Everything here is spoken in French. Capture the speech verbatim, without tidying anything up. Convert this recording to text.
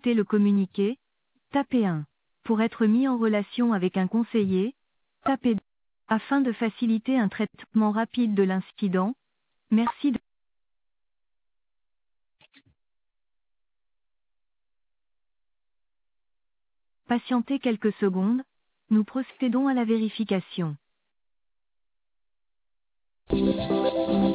consulter le communiqué, tapez un. Pour être mis en relation avec un conseiller, tapez deux. Afin de faciliter un traitement rapide de l'incident, merci de patienter quelques secondes. Nous procédons à la vérification.